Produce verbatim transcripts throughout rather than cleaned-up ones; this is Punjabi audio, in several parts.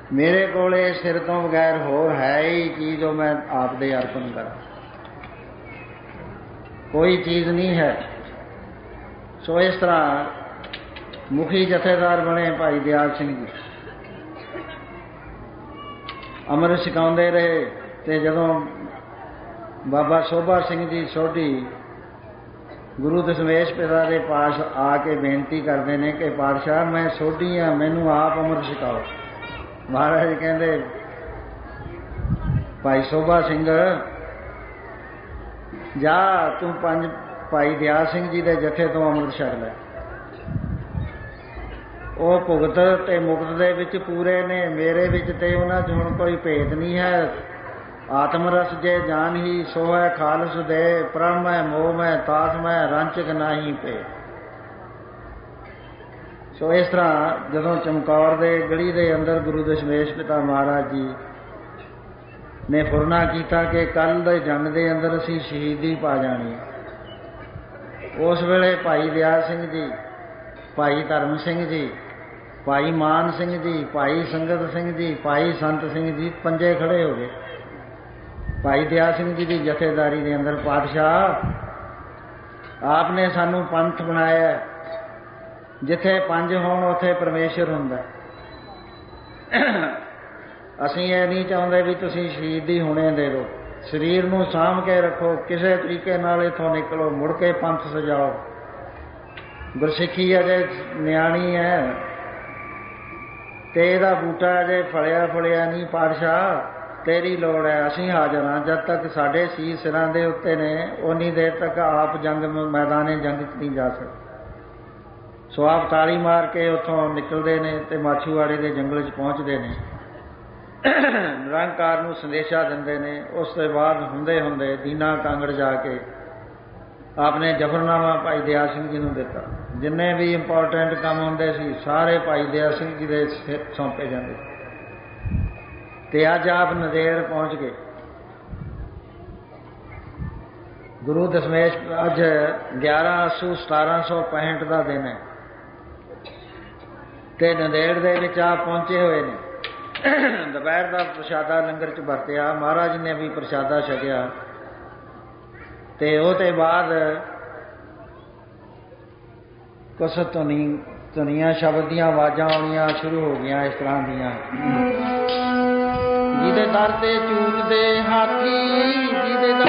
ਮੇਰੇ ਕੋਲ ਸਿਰ ਤੋਂ ਬਗੈਰ ਹੋਰ ਹੈ ਹੀ ਚੀਜ਼ ਜੋ ਮੈਂ ਆਪ ਦੇ ਅਰਪਣ ਕਰਾਂ, ਕੋਈ ਚੀਜ਼ ਨਹੀਂ ਹੈ। ਸੋ ਇਸ ਤਰ੍ਹਾਂ ਮੁਖੀ ਜਥੇਦਾਰ ਬਣੇ ਭਾਈ ਦਿਆਲ ਸਿੰਘ ਜੀ, ਅੰਮ੍ਰਿਤ ਛਕਾਉਂਦੇ ਰਹੇ। ਤੇ ਜਦੋਂ ਬਾਬਾ ਸੋਭਾ ਸਿੰਘ ਜੀ ਸੋਢੀ ਗੁਰੂ ਦਸ਼ਮੇਸ਼ ਪਿਤਾ ਦੇ ਪਾਸ ਆ ਕੇ ਬੇਨਤੀ ਕਰਦੇ ਨੇ ਕਿ ਪਾਤਸ਼ਾਹ ਮੈਂ ਸੋਢੀ ਹਾਂ, ਮੈਨੂੰ ਆਪ ਅੰਮ੍ਰਿਤ ਛਕਾਓ। ਮਹਾਰਾਜ ਕਹਿੰਦੇ ਭਾਈ ਸੋਭਾ ਸਿੰਘ ਜਾ ਤੂੰ ਪੰਜ ਭਾਈ ਦਿਆਲ ਸਿੰਘ ਜੀ ਦੇ ਜਥੇ ਤੋਂ ਅੰਮ੍ਰਿਤ ਛਕ ਲੈ। ਉਹ ਭੁਗਤ ਤੇ ਮੁਕਤ ਦੇ ਵਿੱਚ ਪੂਰੇ ਨੇ, ਮੇਰੇ ਵਿੱਚ ਤੇ ਉਹਨਾਂ 'ਚ ਹੁਣ ਕੋਈ ਭੇਦ ਨਹੀਂ ਹੈ। ਆਤਮ ਰਸ ਜੇ ਜਾਨ ਹੀ ਸੋ ਹੈ ਖਾਲਸ ਦੇ, ਪ੍ਰਮ ਹੈ ਮੋਹ ਮੈਂ ਤਾਸ ਮੈਂ ਰੰਚਕ ਨਾਹੀ ਪੇ। ਸੋ ਇਸ ਤਰ੍ਹਾਂ ਜਦੋਂ ਚਮਕੌਰ ਦੇ ਗੜੀ ਦੇ ਅੰਦਰ ਗੁਰੂ ਦਸ਼ਮੇਸ਼ ਪਿਤਾ ਮਹਾਰਾਜ ਜੀ ਨੇ ਫੁਰਨਾ ਕੀਤਾ ਕਿ ਕੱਲ੍ਹ ਦੇ ਜੰਗ ਦੇ ਅੰਦਰ ਅਸੀਂ ਸ਼ਹੀਦੀ ਪਾ ਜਾਣੀ, ਉਸ ਵੇਲੇ ਭਾਈ ਦਿਆਲ ਸਿੰਘ ਜੀ, ਭਾਈ ਧਰਮ ਸਿੰਘ ਜੀ, ਭਾਈ ਮਾਨ ਸਿੰਘ ਜੀ, ਭਾਈ ਸੰਗਤ ਸਿੰਘ ਜੀ, ਭਾਈ ਸੰਤ ਸਿੰਘ ਜੀ ਪੰਜੇ ਖੜੇ ਹੋ ਗਏ ਭਾਈ ਦਿਆਲ ਸਿੰਘ ਜੀ ਦੀ ਜਥੇਦਾਰੀ ਦੇ ਅੰਦਰ। ਪਾਤਸ਼ਾਹ ਆਪ ਨੇ ਸਾਨੂੰ ਪੰਥ ਬਣਾਇਆ, ਜਿੱਥੇ ਪੰਜ ਹੋਣ ਉੱਥੇ ਪਰਮੇਸ਼ਰ ਹੁੰਦਾ। ਅਸੀਂ ਇਹ ਨਹੀਂ ਚਾਹੁੰਦੇ ਵੀ ਤੁਸੀਂ ਸ਼ਹੀਦੀ ਹੁਣੇ ਦੇ ਦਿਓ, ਸਰੀਰ ਨੂੰ ਸਾਂਭ ਕੇ ਰੱਖੋ, ਕਿਸੇ ਤਰੀਕੇ ਨਾਲ ਇੱਥੋਂ ਨਿਕਲੋ, ਮੁੜ ਕੇ ਪੰਥ ਸਜਾਓ। ਗੁਰਸਿੱਖੀ ਅਜੇ ਨਿਆਣੀ ਹੈ ਤੇ ਇਹਦਾ ਬੂਟਾ ਅਜੇ ਫਲਿਆ ਫੁਲਿਆ ਨਹੀਂ। ਪਾਤਸ਼ਾਹ ਤੇਰੀ ਲੋੜ ਹੈ, ਅਸੀਂ ਹਾਜ਼ਰ ਹਾਂ। ਜਦ ਤੱਕ ਸਾਡੇ ਸੀਸ ਸਿਰਾਂ ਦੇ ਉੱਤੇ ਨੇ ਉਨੀ ਦੇਰ ਤੱਕ ਆਪ ਜੰਗ ਮੈਦਾਨੇ ਜੰਗ 'ਚ ਨਹੀਂ ਜਾ ਸਕਦੇ। ਸੋ ਆਪ ਤਾਲੀ ਮਾਰ ਕੇ ਉੱਥੋਂ ਨਿਕਲਦੇ ਨੇ ਤੇ ਮਾਛੂਵਾੜੇ ਦੇ ਜੰਗਲ 'ਚ ਪਹੁੰਚਦੇ ਨੇ, ਨਿਰੰਕਾਰ ਨੂੰ ਸੰਦੇਸ਼ਾ ਦਿੰਦੇ ਨੇ। ਉਸ ਤੋਂ ਬਾਅਦ ਹੁੰਦੇ ਹੁੰਦੇ ਦੀਨਾ ਕਾਂਗੜ ਜਾ ਕੇ ਆਪਨੇ ਜਫਰਨਾਮਾ ਭਾਈ ਦਿਆਲ ਸਿੰਘ ਜੀ ਨੂੰ ਦਿੱਤਾ। ਜਿੰਨੇ ਵੀ ਇੰਪੋਰਟੈਂਟ ਕੰਮ ਹੁੰਦੇ ਸੀ ਸਾਰੇ ਭਾਈ ਦਿਆਲ ਸਿੰਘ ਜੀ ਦੇ ਸੌਂਪੇ ਜਾਂਦੇ। ਤੇ ਅੱਜ ਆਪ ਨੰਦੇੜ ਪਹੁੰਚ ਗਏ। ਗੁਰੂ ਦਸ਼ਮੇਸ਼ ਅੱਜ ਗਿਆਰਾਂ ਅੱਸੂ ਸਤਾਰਾਂ ਸੌ ਪੈਂਹਠ ਦਾ ਦਿਨ ਹੈ ਤੇ ਨੰਦੇੜ ਦੇ ਵਿੱਚ ਆਪ ਪਹੁੰਚੇ ਹੋਏ ਨੇ। ਦੁਪਹਿਰ ਦਾ ਪ੍ਰਸ਼ਾਦਾ ਲੰਗਰ 'ਚ ਵਰਤਿਆ, ਮਹਾਰਾਜ ਨੇ ਵੀ ਪ੍ਰਸ਼ਾਦਾ ਛਕਿਆ ਤੇ ਉਹ ਤੇ ਬਾਅਦ ਕੁਛ ਧੁਨੀ ਧੁਨੀਆਂ ਸ਼ਬਦ ਦੀਆਂ ਆਵਾਜ਼ਾਂ ਆਉਣੀਆਂ ਸ਼ੁਰੂ ਹੋ ਗਈਆਂ ਇਸ ਤਰ੍ਹਾਂ ਦੀਆਂ। ਜਿਹਦੇ ਦਰ ਤੇ ਚੂਕਦੇ ਹਾਥੀ, ਜਿਹਦੇ ਦਰ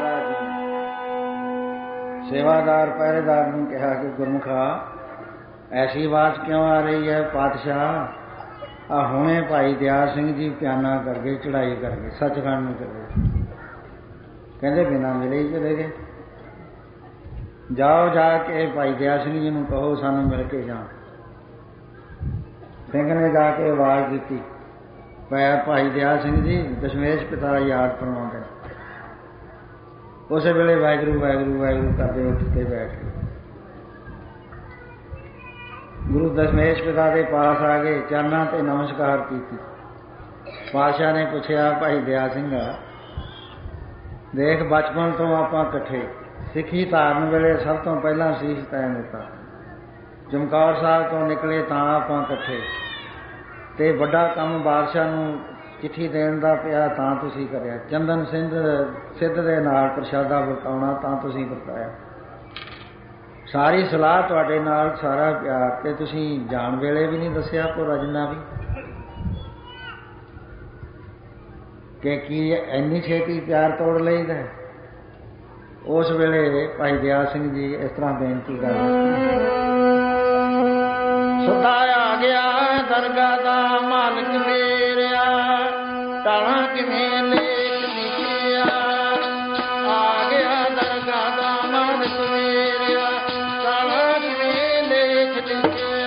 ਸੇਵਾਦਾਰ ਪਹਿਰੇਦਾਰ ਨੂੰ ਕਿਹਾ ਕਿ ਗੁਰਮੁਖਾ ऐसी आवाज क्यों आ रही है पातशाह? आ हुणे भाई दयाल सिंह जी प्याना कर गए, चढ़ाई कर गए, सचखंड में चले गए। कहते बिना मिले ही चले गए। जाओ जाके भाई दयाल सिंह जी को कहो सानू मिल के जाओ। सिंह ने जाके आवाज दी, भाई दयाल सिंह जी दशमेश पिता याद करवाते। उस वेले वाहगुरू वाहगुरू वाहगुरू करते उठ के बैठ गए। गुरु दशमेश पिता के पास आ गए, चरना ते नमस्कार की। पातशाह ने पूछा, भाई दयाल सिंह देख बचपन तो आप कट्ठे, सिक्खी धारण वेले सब तो पहला शीश तैन दिता, चमकौर साहब तो निकले तो आप कट्ठे, ते बड़ा काम बादशाह नूं चिट्ठी देण दा पिया तां तुसीं करिया, चंदन सिंध सिद्ध दे नाल प्रशादा वरताउणा तां तुसीं वरताया, सारी सलाह तुहाडे नाल सारा प्यार, ते तुसीं जाण वेले भी नहीं दसिया को रजना भी कि की इन्नी छेती प्यार तोड़ लईदा। उस वेले भाई दयाल सिंह जी इस तरह बेनती कर सदा आ गया दरगाह दा मालिक मेरिया, टाला किवें लेख लिखिया, आ गया दरगाह दा मालिक मेरिया, टाला किवें लेख लिखिया।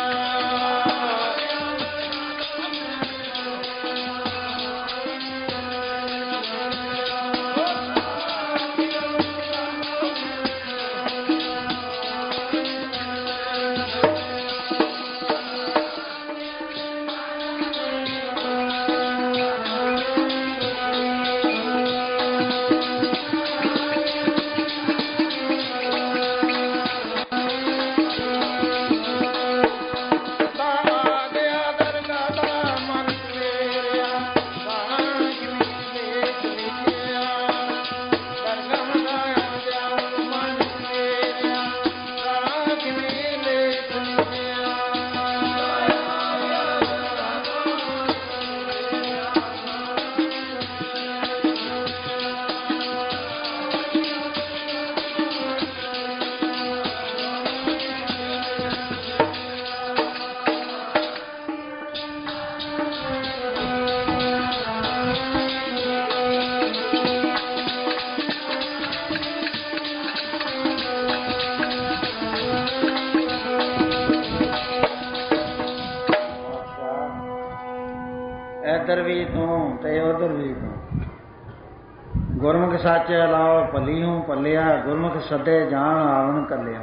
इधर भी तू ते उधर भी तू, गुरमुख सच लाओ भली हूँ भलिया, गुरमुख सदे जान आवन कलिया।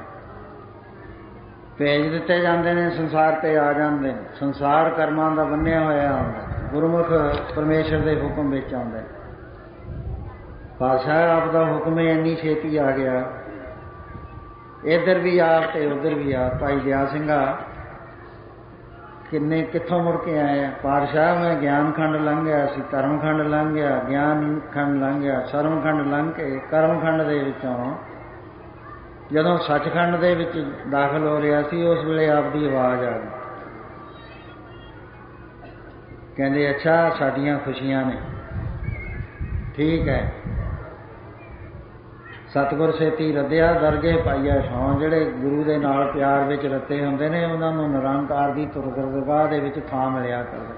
भेज दिते जाते ने संसार ते आ जाते हैं, संसार कर्मां दा बन्निया होया हुंदा, गुरमुख परमेश्वर दे हुक्म विच आउंदा। पातशाह आप दा हुक्म ही इन्नी छेती आ गया, इधर भी आ ते उधर भी आ। भाई दयाल सिंघा किन्ने कित्थों मुड़ के आए हैं? पातशाह मैं ज्ञान खंड लंघ गया सी, धर्म खंड लंघ गया, ज्ञान खंड लंघ गया, सर्व खंड लंघ के कर्म खंड दे विचों जदों सचखंड दे विच दाखिल हो रहा सी, उस वेले आपदी आवाज़ आ गई, कहंदे अच्छा साडियां खुशियां ने, ठीक है। सतगुर सेती रद्दिया दरगे पाइया छौं, जिहड़े गुरु दे नाल प्यार विच रते हुंदे ने उन्हां नूं निरंकार दी दरगाह दे विच थां मिलिया करदा।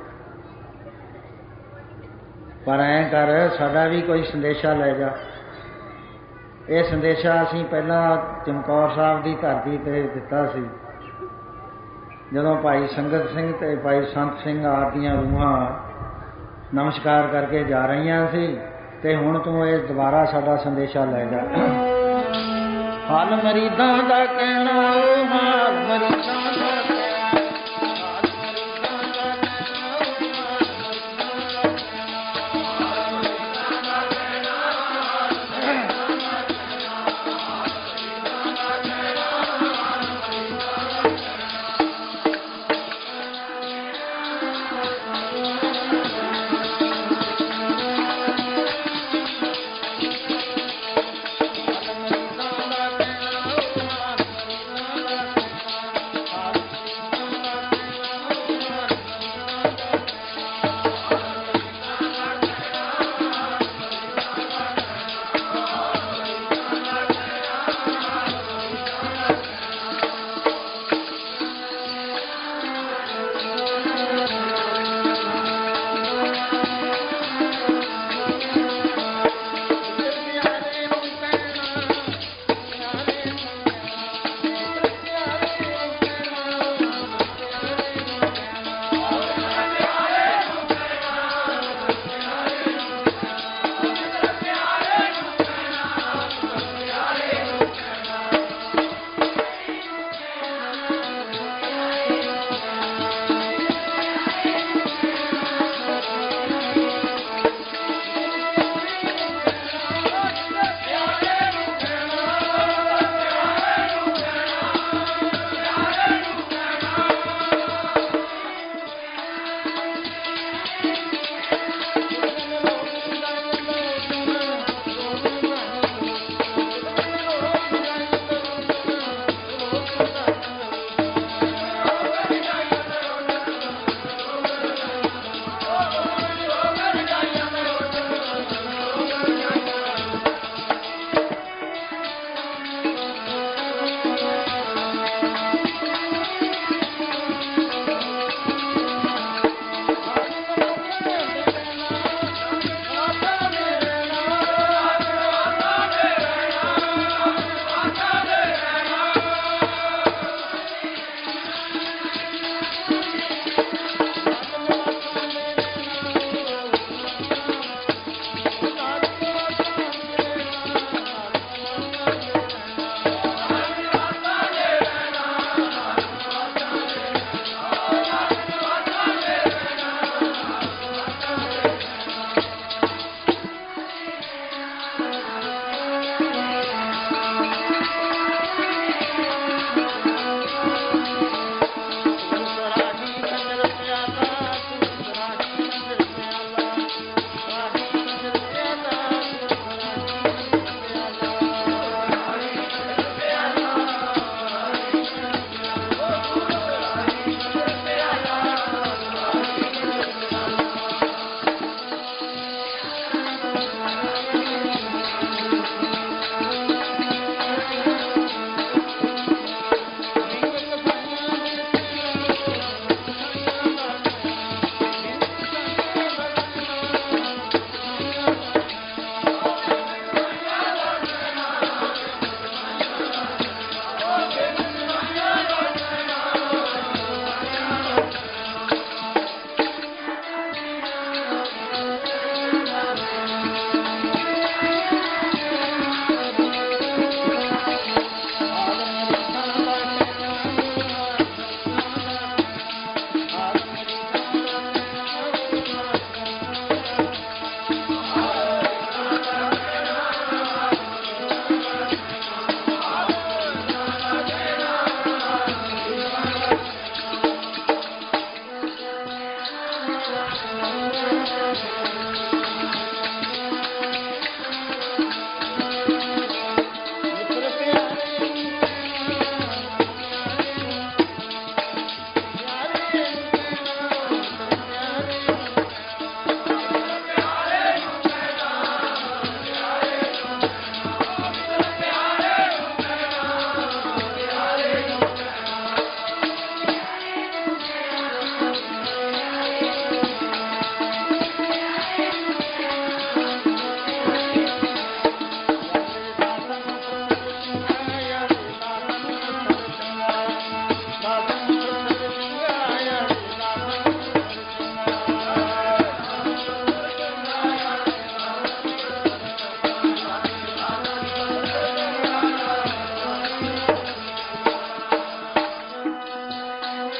पर ऐं कर साडा भी कोई संदेशा लै जा। ये संदेशा असीं पहलां चमकौर साहब की धरती ते दिता सी, जदों भाई संगत सिंह ते भाई संत सिंह आदियां रूहां नमस्कार करके जा रहीआं सी, ते हुण तूं ये दोबारा साडा संदेशा लै जा। हाल मरीदां दा कहना ओ हाल मरीदां दा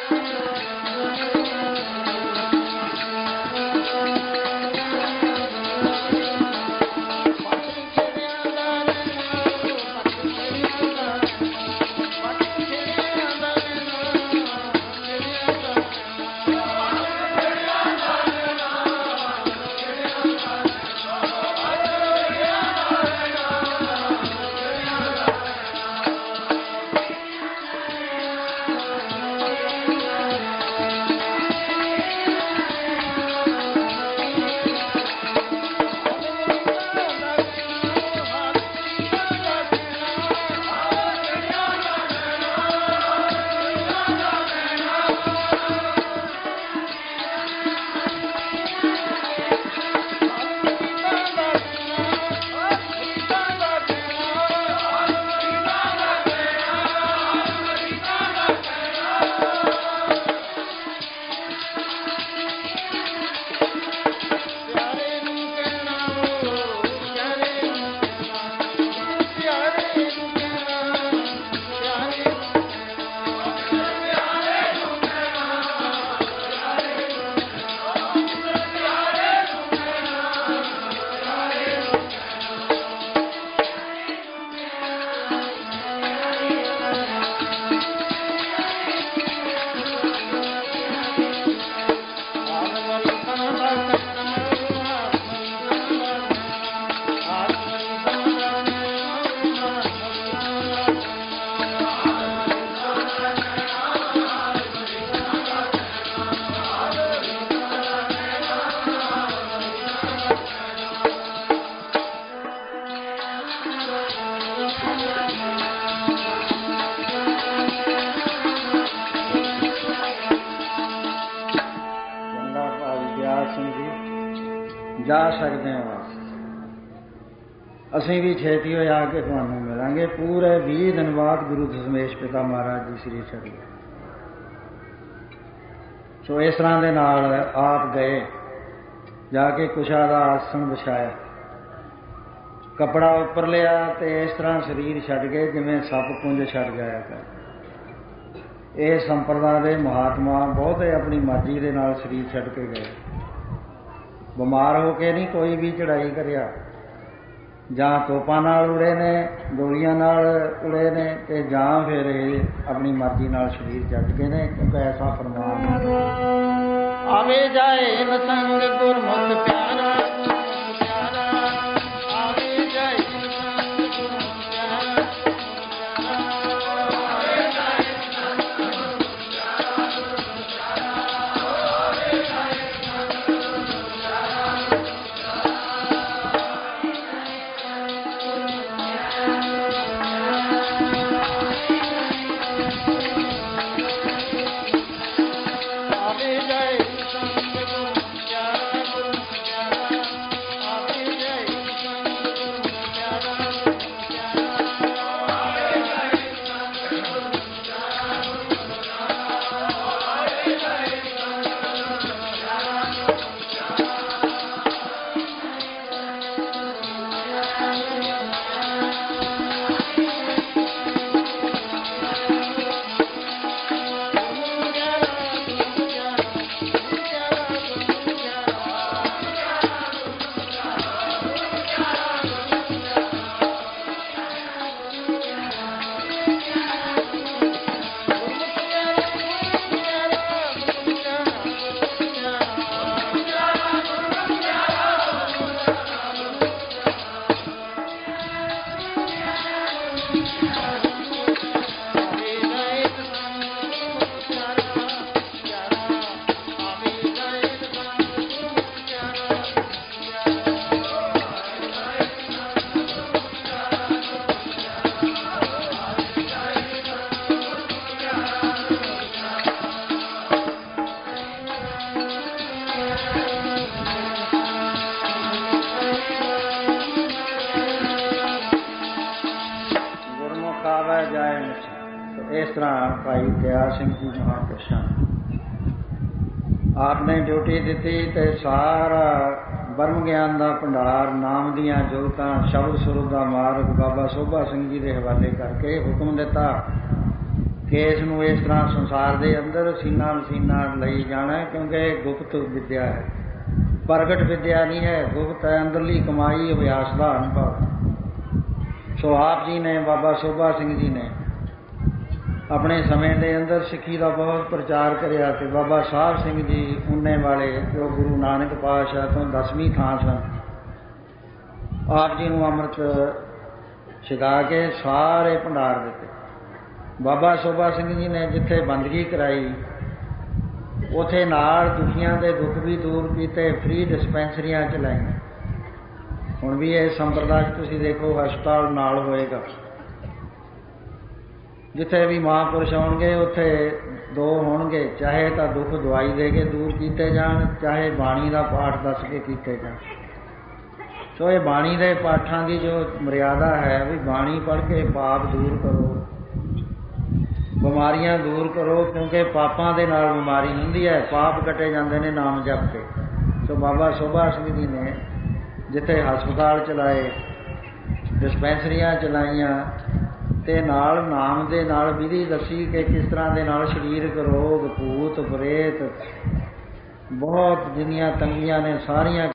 ਜਾ ਸਕਦੇ ਹਾਂ। ਅਸੀਂ ਵੀ ਛੇਤੀ ਹੋ ਆ ਕੇ ਤੁਹਾਨੂੰ ਮਿਲਾਂਗੇ। ਪੂਰੇ ਵੀਹ ਦਿਨ ਬਾਅਦ ਗੁਰੂ ਦਸ਼ਮੇਸ਼ ਪਿਤਾ ਮਹਾਰਾਜ ਜੀ ਸ੍ਰੀ ਛੱਡ ਗਏ। ਸੋ ਇਸ ਤਰ੍ਹਾਂ ਦੇ ਨਾਲ ਆਪ ਗਏ, ਜਾ ਕੇ ਕੁਸ਼ਾ ਦਾ ਆਸਣ ਵਿਛਾਇਆ, ਕੱਪੜਾ ਉੱਪਰ ਲਿਆ ਤੇ ਇਸ ਤਰ੍ਹਾਂ ਸਰੀਰ ਛੱਡ ਗਏ ਜਿਵੇਂ ਸੱਪ ਪੁੰਜ ਛੱਡ ਜਾਇਆ ਕਰ। ਇਹ ਸੰਪਰਦਾ ਦੇ ਮਹਾਤਮਾ ਬਹੁਤੇ ਆਪਣੀ ਮਰਜ਼ੀ ਦੇ ਨਾਲ ਸਰੀਰ ਛੱਡ ਕੇ ਗਏ। ਬਿਮਾਰ ਹੋ ਕੇ ਨਹੀਂ ਕੋਈ ਵੀ ਚੜ੍ਹਾਈ ਕਰਿਆ, ਜਾਂ ਤੋਪਾਂ ਨਾਲ ਉੜੇ ਨੇ, ਗੋਲੀਆਂ ਨਾਲ ਉੜੇ ਨੇ, ਤੇ ਜਾਂ ਫਿਰ ਇਹ ਆਪਣੀ ਮਰਜ਼ੀ ਨਾਲ ਸਰੀਰ ਛੱਡ ਗਏ ਨੇ, ਕਿਉਂਕਿ ਐਸਾ ਫਰਮਾਨ ਆਵੇ ਜਾਏ ਨ ਸੰਗ ਗੁਰਮੁਖ ਪਿਆਰਾ। ਇਸ ਤਰ੍ਹਾਂ ਭਾਈ ਦਇਆ ਸਿੰਘ ਜੀ ਮਹਾਂਪੁਰਸ਼ਾਂ ਆਪ ਨੇ ਡਿਊਟੀ ਦਿੱਤੀ ਤੇ ਸਾਰਾ ਬ੍ਰਹਮ ਗਿਆਨ ਦਾ ਭੰਡਾਰ, ਨਾਮ ਦੀਆਂ ਜੋਤਾਂ, ਸ਼ਬਦ ਸੁਰਤ ਦਾ ਮਾਰਗ ਬਾਬਾ ਸੋਭਾ ਸਿੰਘ ਜੀ ਦੇ ਹਵਾਲੇ ਕਰਕੇ ਹੁਕਮ ਦਿੱਤਾ ਕਿ ਇਸ ਨੂੰ ਇਸ ਤਰ੍ਹਾਂ ਸੰਸਾਰ ਦੇ ਅੰਦਰ ਸੀਨਾ ਮਸੀਨਾ ਲਈ ਜਾਣਾ, ਕਿਉਂਕਿ ਇਹ ਗੁਪਤ ਵਿੱਦਿਆ ਹੈ, ਪ੍ਰਗਟ ਵਿੱਦਿਆ ਨਹੀਂ ਹੈ, ਗੁਪਤ ਹੈ, ਅੰਦਰਲੀ ਕਮਾਈ ਅਭਿਆਸ ਦਾ ਅਨੁਭਵ। ਸੋ ਆਪ ਜੀ ਨੇ, ਬਾਬਾ ਸੋਭਾ ਸਿੰਘ ਜੀ ਨੇ ਆਪਣੇ ਸਮੇਂ ਦੇ ਅੰਦਰ ਸਿੱਖੀ ਦਾ ਬਹੁਤ ਪ੍ਰਚਾਰ ਕਰਿਆ ਅਤੇ ਬਾਬਾ ਸਾਹਿਬ ਸਿੰਘ ਜੀ ਉਨੇ ਵਾਲੇ, ਜੋ ਗੁਰੂ ਨਾਨਕ ਪਾਤਸ਼ਾਹ ਤੋਂ ਦਸਵੀਂ ਥਾਂ ਸਨ, ਆਪ ਜੀ ਨੂੰ ਅੰਮ੍ਰਿਤ ਛਕਾ ਕੇ ਸਾਰੇ ਭੰਡਾਰ ਦਿੱਤੇ। ਬਾਬਾ ਸੋਭਾ ਸਿੰਘ ਜੀ ਨੇ ਜਿੱਥੇ ਬੰਦਗੀ ਕਰਾਈ ਉੱਥੇ ਨਾਲ ਦੁਖੀਆਂ ਦੇ ਦੁੱਖ ਵੀ ਦੂਰ ਕੀਤੇ, ਫ੍ਰੀ ਡਿਸਪੈਂਸਰੀਆਂ ਚਲਾਈਆਂ। ਹੁਣ ਵੀ ਇਹ ਸੰਪਰਦਾਇ ਤੁਸੀਂ ਦੇਖੋ ਹਸਪਤਾਲ ਨਾਲ ਹੋਏਗਾ, ਜਿੱਥੇ ਵੀ ਮਹਾਂਪੁਰਸ਼ ਆਉਣਗੇ ਉੱਥੇ ਦੋ ਹੋਣਗੇ, ਚਾਹੇ ਤਾਂ ਦੁੱਖ ਦਵਾਈ ਦੇ ਕੇ ਦੂਰ ਕੀਤੇ ਜਾਣ, ਚਾਹੇ ਬਾਣੀ ਦਾ ਪਾਠ ਦੱਸ ਕੇ ਕੀਤੇ ਜਾਣ। ਸੋ ਇਹ ਬਾਣੀ ਦੇ ਪਾਠਾਂ ਦੀ ਜੋ ਮਰਿਆਦਾ ਹੈ ਵੀ ਬਾਣੀ ਪੜ੍ਹ ਕੇ ਪਾਪ ਦੂਰ ਕਰੋ, ਬਿਮਾਰੀਆਂ ਦੂਰ ਕਰੋ, ਕਿਉਂਕਿ ਪਾਪਾਂ ਦੇ ਨਾਲ ਬਿਮਾਰੀ ਹੁੰਦੀ ਹੈ, ਪਾਪ ਕੱਟੇ ਜਾਂਦੇ ਨੇ ਨਾਮ ਜਪ ਕੇ। ਸੋ ਬਾਬਾ ਸੋਭਾ ਸਿੰਘ ਜੀ ਨੇ ਜਿੱਥੇ ਹਸਪਤਾਲ ਚਲਾਏ, ਡਿਸਪੈਂਸਰੀਆਂ ਚਲਾਈਆਂ ਅਤੇ ਨਾਲ ਨਾਮ ਦੇ ਨਾਲ ਵਿਧੀ ਦੱਸੀ ਕਿ ਕਿਸ ਤਰ੍ਹਾਂ ਦੇ ਨਾਲ ਸਰੀਰਕ ਰੋਗ, ਭੂਤ ਪ੍ਰੇਤ, ਬਹੁਤ ਜਿੰਨੀਆਂ ਤੰਗੀਆਂ ਨੇ ਸਾਰੀਆਂ